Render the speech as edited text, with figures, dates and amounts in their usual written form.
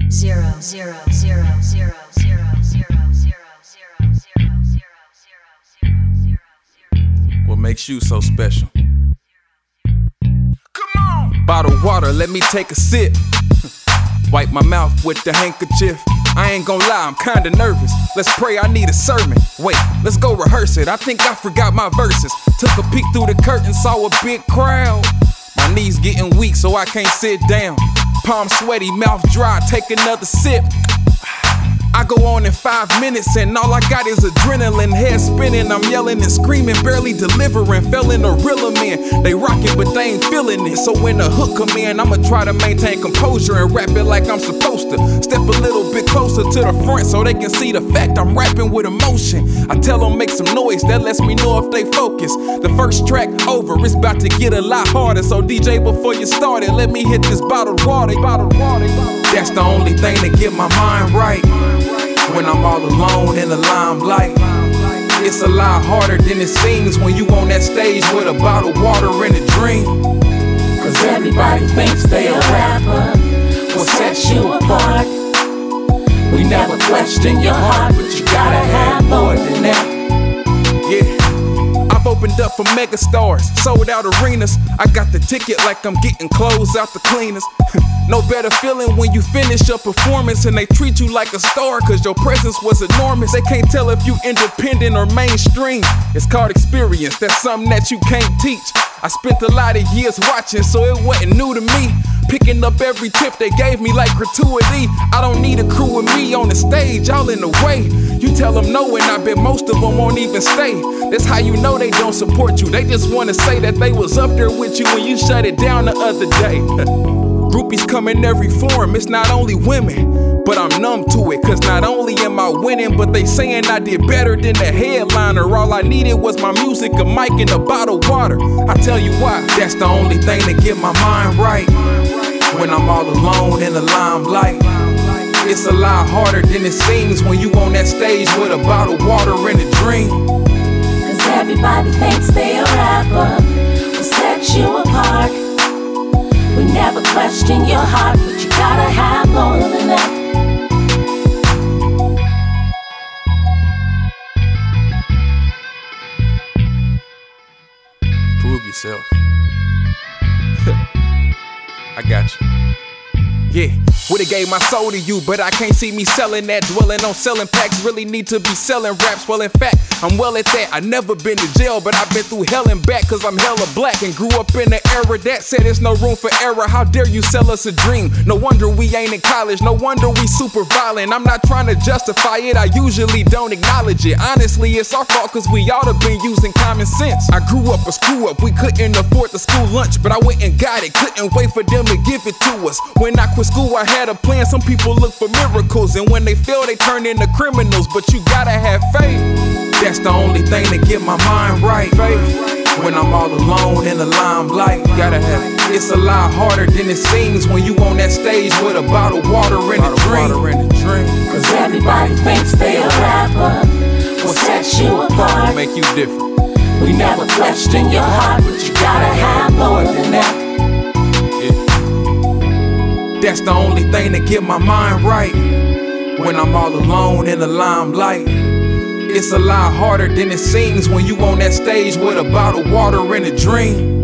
What makes you so special? Come on! Bottled water, let me take a sip. Wipe my mouth with the handkerchief. I ain't gon' lie, I'm kinda nervous. Let's pray, I need a sermon. Wait, let's go rehearse it. I think I forgot my verses. Took a peek through the curtain, saw a big crowd. My knees getting weak, so I can't sit down. Palm sweaty, mouth dry, take another sip. I go on in 5 minutes and all I got is adrenaline. Head spinning, I'm yelling and screaming, barely delivering. Fell in a real man. They rockin' but they ain't feeling it. So when the hook come in, I'ma try to maintain composure and rap it like I'm supposed to. Step a little bit closer to the front so they can see the fact I'm rapping with emotion. I tell them make some noise, that lets me know if they focus. The first track over, it's about to get a lot harder. So DJ, before you start it, let me hit this bottled water. That's the only thing to get my mind right. When I'm all alone in the limelight, it's a lot harder than it seems when you on that stage with a bottle of water and a dream. Cause everybody thinks they a rapper. What sets you apart? We never question your heart, but you gotta have more than that. Yeah, I've opened up for mega stars, sold out arenas. I got the ticket like I'm getting clothes out the cleaners. No better feeling when you finish a performance and they treat you like a star cause your presence was enormous. They can't tell if you independent or mainstream. It's called experience, that's something that you can't teach. I spent a lot of years watching, so it wasn't new to me. Picking up every tip they gave me like gratuity. I don't need a crew with me on the stage, all in the way. You tell them no and I bet most of them won't even stay. That's how you know they don't support you. They just wanna say that they was up there with you when you shut it down the other day. Groupies come in every form, it's not only women. But I'm numb to it, cause not only am I winning, but they saying I did better than the headliner. All I needed was my music, a mic, and a bottle of water. I tell you why, that's the only thing to get my mind right. When I'm all alone in the limelight, it's a lot harder than it seems when you on that stage with a bottle of water and a dream. Cause everybody thinks they a rapper. What sets you apart? We never question your heart, but you gotta have more than that. Prove yourself. I got you. Yeah, would've gave my soul to you, but I can't see me selling that. Dwelling on selling packs, really need to be selling raps. Well, in fact, I'm well at that. I never been to jail, but I've been through hell and back, cause I'm hella black and grew up in the era that said there's no room for error. How dare you sell us a dream? No wonder we ain't in college, no wonder we super violent. I'm not trying to justify it, I usually don't acknowledge it. Honestly, it's our fault cause we oughta been using common sense. I grew up a screw up, we couldn't afford the school lunch, but I went and got it, couldn't wait for them to give it to us. When I quit school, I had a plan. Some people look for miracles, and when they fail, they turn into criminals. But you gotta have faith. That's the only thing to get my mind right. When I'm all alone in the limelight, gotta have it. It's a lot harder than it seems when you on that stage with a bottle of water and a dream. Cause everybody thinks they a rapper. What sets you apart? Make you different. We never question your heart, but you gotta have more than that. That's the only thing to get my mind right. When I'm all alone in the limelight, it's a lot harder than it seems when you on that stage with a bottle of water and a dream.